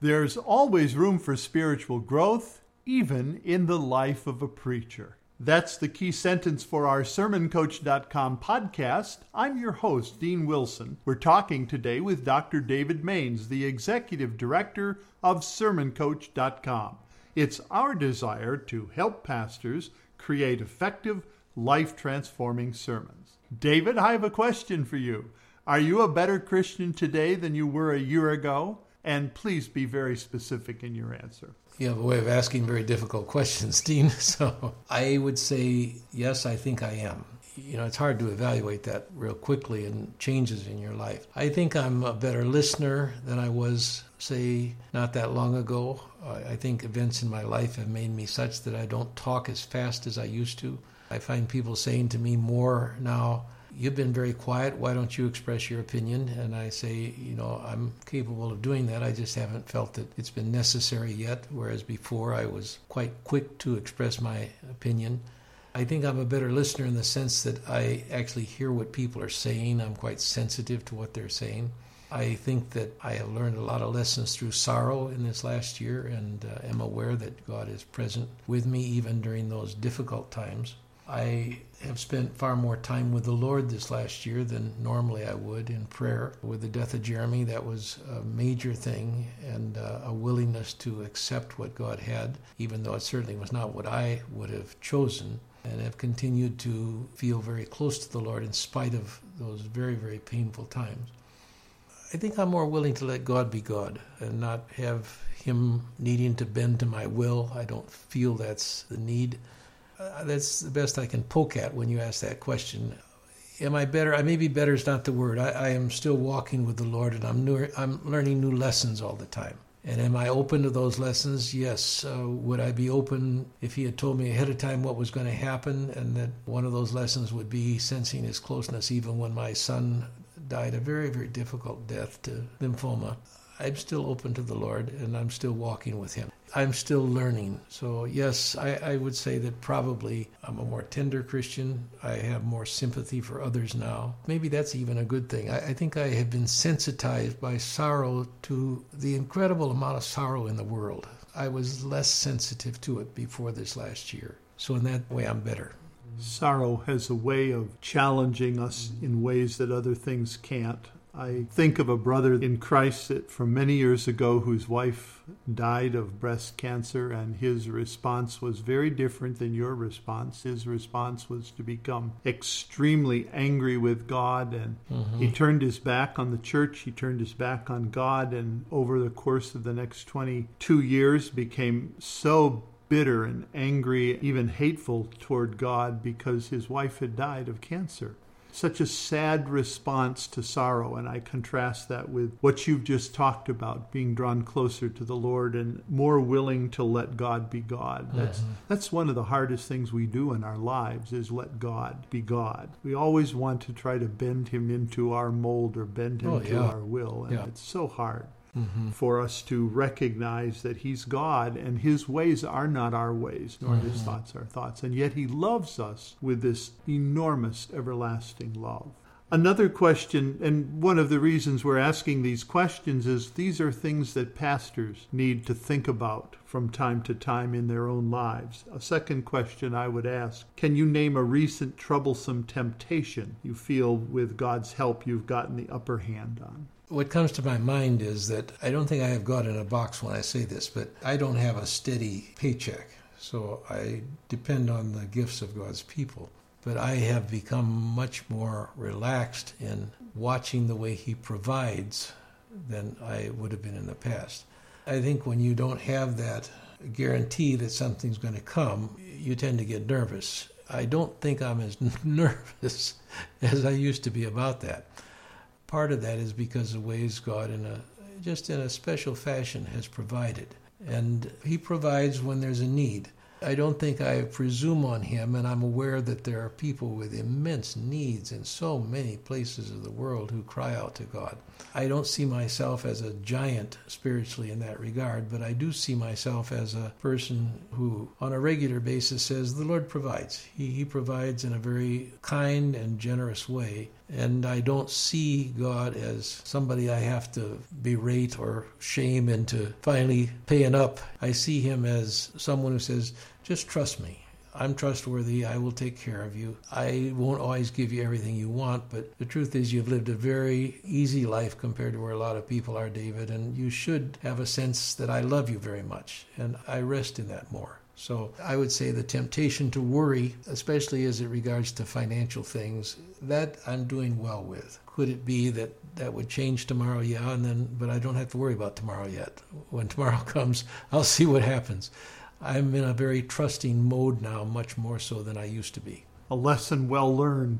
There's always room for spiritual growth, even in the life of a preacher. That's the key sentence for our SermonCoach.com podcast. I'm your host, Dean Wilson. We're talking today with Dr. David Maines, the Executive Director of SermonCoach.com. It's our desire to help pastors create effective, life-transforming sermons. David, I have a question for you. Are you a better Christian today than you were a year ago? And please be very specific in your answer. You have a way of asking very difficult questions, Dean. So I would say, yes, I think I am. It's hard to evaluate that real quickly and changes in your life. I think I'm a better listener than I was, say, not that long ago. I think events in my life have made me such that I don't talk as fast as I used to. I find people saying to me more now, "You've been very quiet. Why don't you express your opinion?" And I say, I'm capable of doing that. I just haven't felt that it's been necessary yet, whereas before I was quite quick to express my opinion. I think I'm a better listener in the sense that I actually hear what people are saying. I'm quite sensitive to what they're saying. I think that I have learned a lot of lessons through sorrow in this last year and am aware that God is present with me even during those difficult times. I have spent far more time with the Lord this last year than normally I would in prayer. With the death of Jeremy, that was a major thing, and a willingness to accept what God had, even though it certainly was not what I would have chosen, and have continued to feel very close to the Lord in spite of those very, very painful times. I think I'm more willing to let God be God and not have Him needing to bend to my will. I don't feel that's the need. That's the best I can poke at when you ask that question. Am I better? Maybe better is not the word. I am still walking with the Lord, and I'm learning new lessons all the time. And am I open to those lessons? Yes. Would I be open if He had told me ahead of time what was going to happen, and that one of those lessons would be sensing His closeness even when my son died a very, very difficult death to lymphoma? I'm still open to the Lord, and I'm still walking with Him. I'm still learning. So yes, I would say that probably I'm a more tender Christian. I have more sympathy for others now. Maybe that's even a good thing. I think I have been sensitized by sorrow to the incredible amount of sorrow in the world. I was less sensitive to it before this last year. So in that way, I'm better. Sorrow has a way of challenging us in ways that other things can't. I think of a brother in Christ that from many years ago whose wife died of breast cancer, and his response was very different than your response. His response was to become extremely angry with God, and he turned his back on the church, he turned his back on God, and over the course of the next 22 years became so bitter and angry, even hateful toward God because his wife had died of cancer. Such a sad response to sorrow, and I contrast that with what you've just talked about, being drawn closer to the Lord and more willing to let God be God. That's one of the hardest things we do in our lives, is let God be God. We always want to try to bend Him into our mold or bend Him to our will, and it's so hard. For us to recognize that He's God and His ways are not our ways, nor His thoughts our thoughts. And yet He loves us with this enormous, everlasting love. Another question, and one of the reasons we're asking these questions, is these are things that pastors need to think about from time to time in their own lives. A second question I would ask, can you name a recent troublesome temptation you feel with God's help you've gotten the upper hand on? What comes to my mind is that I don't think I have God in a box when I say this, but I don't have a steady paycheck, so I depend on the gifts of God's people. But I have become much more relaxed in watching the way He provides than I would have been in the past. I think when you don't have that guarantee that something's going to come, you tend to get nervous. I don't think I'm as nervous as I used to be about that. Part of that is because of ways God in a special fashion has provided. And He provides when there's a need. I don't think I presume on Him, and I'm aware that there are people with immense needs in so many places of the world who cry out to God. I don't see myself as a giant spiritually in that regard, but I do see myself as a person who, on a regular basis, says the Lord provides. He provides in a very kind and generous way, And I don't see God as somebody I have to berate or shame into finally paying up. I see him as someone who says, just trust me. I'm trustworthy. I will take care of you. I won't always give you everything you want, but the truth is you've lived a very easy life compared to where a lot of people are, David, and you should have a sense that I love you very much, and I rest in that more. So I would say the temptation to worry, especially as it regards to financial things, that I'm doing well with. Could it be that that would change tomorrow? Yeah, but I don't have to worry about tomorrow yet. When tomorrow comes, I'll see what happens. I'm in a very trusting mode now, much more so than I used to be. A lesson well learned.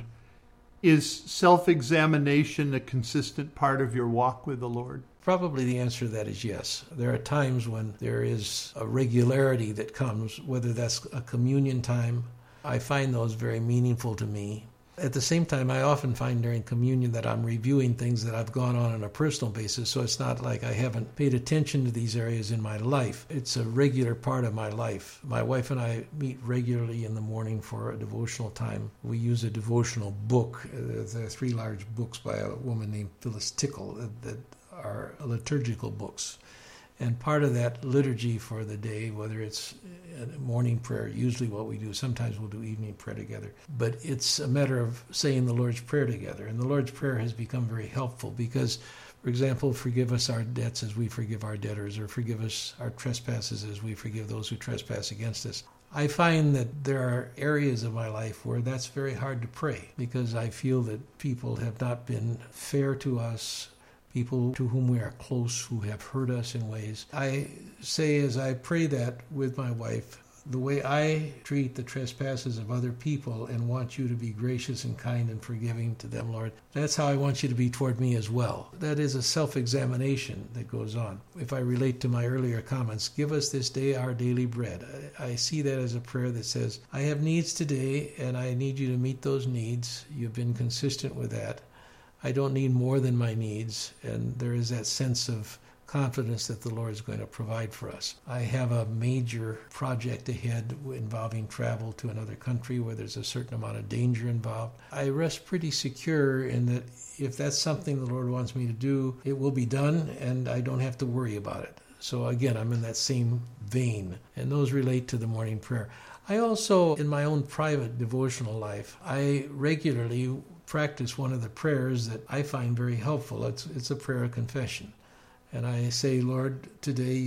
Is self-examination a consistent part of your walk with the Lord? Probably the answer to that is yes. There are times when there is a regularity that comes, whether that's a communion time. I find those very meaningful to me. At the same time, I often find during communion that I'm reviewing things that I've gone on a personal basis, so it's not like I haven't paid attention to these areas in my life. It's a regular part of my life. My wife and I meet regularly in the morning for a devotional time. We use a devotional book. There are 3 large books by a woman named Phyllis Tickle that are liturgical books. And part of that liturgy for the day, whether it's morning prayer, usually what we do, sometimes we'll do evening prayer together, but it's a matter of saying the Lord's Prayer together. And the Lord's Prayer has become very helpful because, for example, forgive us our debts as we forgive our debtors, or forgive us our trespasses as we forgive those who trespass against us. I find that there are areas of my life where that's very hard to pray because I feel that people have not been fair to us, people to whom we are close who have hurt us in ways. I say as I pray that with my wife, the way I treat the trespasses of other people and want you to be gracious and kind and forgiving to them, Lord, that's how I want you to be toward me as well. That is a self-examination that goes on. If I relate to my earlier comments, give us this day our daily bread. I see that as a prayer that says, I have needs today and I need you to meet those needs. You've been consistent with that. I don't need more than my needs, and there is that sense of confidence that the Lord is going to provide for us. I have a major project ahead involving travel to another country where there's a certain amount of danger involved. I rest pretty secure in that if that's something the Lord wants me to do, it will be done, and I don't have to worry about it. So again, I'm in that same vein, and those relate to the morning prayer. I also, in my own private devotional life, I regularly practice one of the prayers that I find very helpful. It's a prayer of confession. And I say, Lord, today,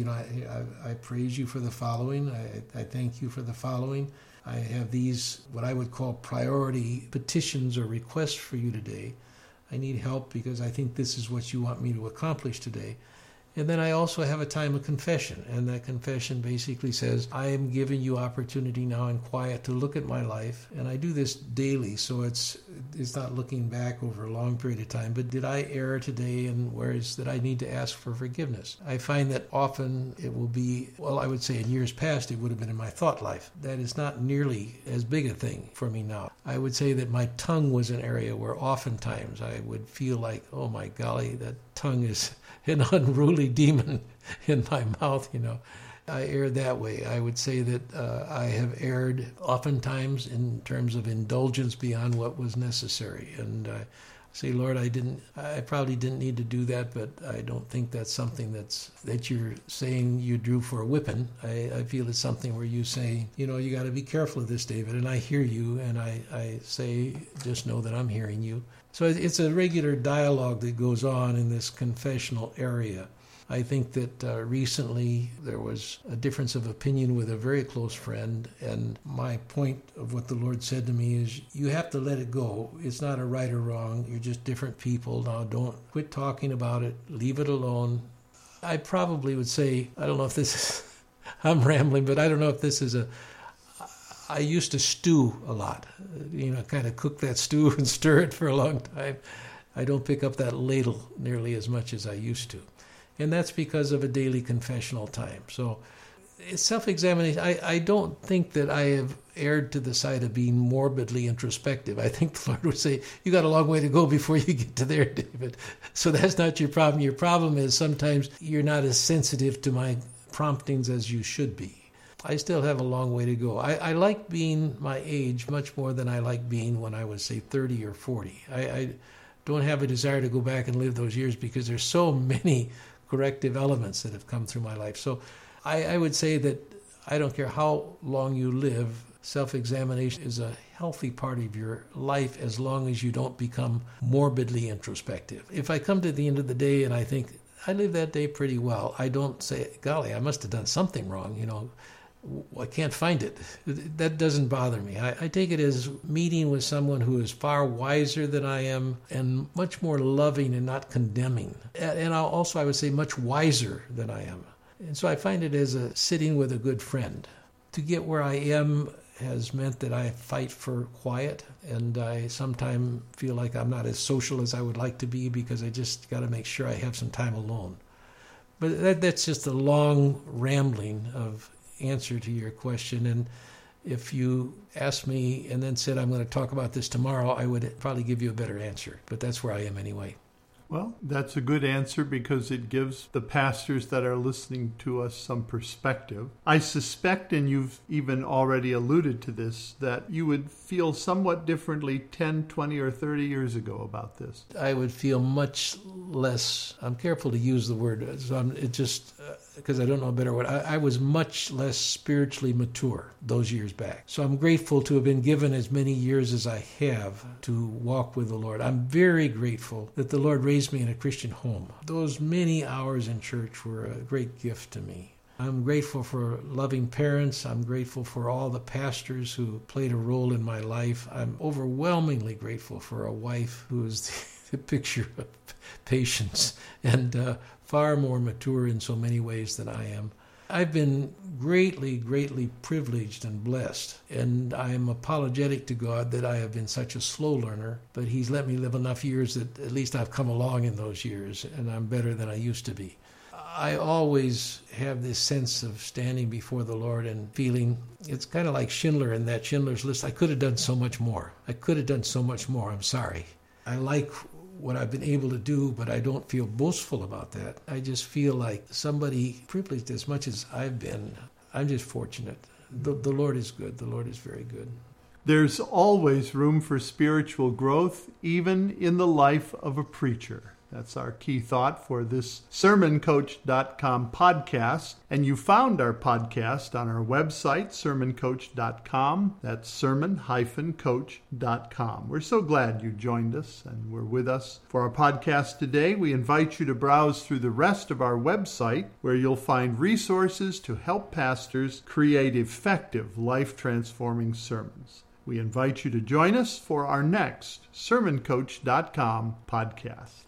I praise you for the following. I thank you for the following. I have these, what I would call priority petitions or requests for you today. I need help because I think this is what you want me to accomplish today. And then I also have a time of confession, and that confession basically says, I am giving you opportunity now in quiet to look at my life, and I do this daily, so it's not looking back over a long period of time, but did I err today, and where is that I need to ask for forgiveness? I find that often it will be, I would say in years past it would have been in my thought life. That is not nearly as big a thing for me now. I would say that my tongue was an area where oftentimes I would feel like, oh my golly, that tongue is an unruly demon in my mouth, I err that way. I would say that I have erred oftentimes in terms of indulgence beyond what was necessary. And I say, Lord, I probably didn't need to do that, but I don't think that's something that you're saying you drew for a whipping. I feel it's something where you say, you got to be careful of this, David. And I hear you, and I say, just know that I'm hearing you. So it's a regular dialogue that goes on in this confessional area. I think that recently there was a difference of opinion with a very close friend, and my point of what the Lord said to me is, you have to let it go. It's not a right or wrong. You're just different people. Now don't quit talking about it. Leave it alone. I probably would say, I don't know if this is, I'm rambling, but I don't know if this is I used to stew a lot, kind of cook that stew and stir it for a long time. I don't pick up that ladle nearly as much as I used to. And that's because of a daily confessional time. So it's self-examination. I don't think that I have erred to the side of being morbidly introspective. I think the Lord would say, you got a long way to go before you get to there, David. So that's not your problem. Your problem is sometimes you're not as sensitive to my promptings as you should be. I still have a long way to go. I like being my age much more than I like being when I was, say, 30 or 40. I don't have a desire to go back and live those years because there's so many corrective elements that have come through my life. So I would say that I don't care how long you live, self-examination is a healthy part of your life as long as you don't become morbidly introspective. If I come to the end of the day and I think, I lived that day pretty well, I don't say, golly, I must have done something wrong, I can't find it. That doesn't bother me. I take it as meeting with someone who is far wiser than I am and much more loving and not condemning. And I would say much wiser than I am. And so I find it as a sitting with a good friend. To get where I am has meant that I fight for quiet, and I sometimes feel like I'm not as social as I would like to be because I just got to make sure I have some time alone. But that's just a long rambling of answer to your question. And if you asked me and then said I'm going to talk about this tomorrow, I would probably give you a better answer. But that's where I am anyway. Well, that's a good answer because it gives the pastors that are listening to us some perspective. I suspect, and you've even already alluded to this, that you would feel somewhat differently 10, 20, or 30 years ago about this. I would feel much less, I'm careful to use the word, so because I don't know a better word, I was much less spiritually mature those years back. So I'm grateful to have been given as many years as I have to walk with the Lord. I'm very grateful that the Lord raised me in a Christian home. Those many hours in church were a great gift to me. I'm grateful for loving parents. I'm grateful for all the pastors who played a role in my life. I'm overwhelmingly grateful for a wife who is the picture of patience and far more mature in so many ways than I am. I've been greatly, greatly privileged and blessed, and I'm apologetic to God that I have been such a slow learner, but He's let me live enough years that at least I've come along in those years, and I'm better than I used to be. I always have this sense of standing before the Lord and feeling, it's kind of like Schindler in that Schindler's List. I could have done so much more. I'm sorry. I like what I've been able to do, but I don't feel boastful about that. I just feel like somebody privileged as much as I've been. I'm just fortunate. The Lord is good. The Lord is very good. There's always room for spiritual growth, even in the life of a preacher. That's our key thought for this SermonCoach.com podcast. And you found our podcast on our website, SermonCoach.com. That's sermon-coach.com. We're so glad you joined us and were with us for our podcast today. We invite you to browse through the rest of our website, where you'll find resources to help pastors create effective, life-transforming sermons. We invite you to join us for our next SermonCoach.com podcast.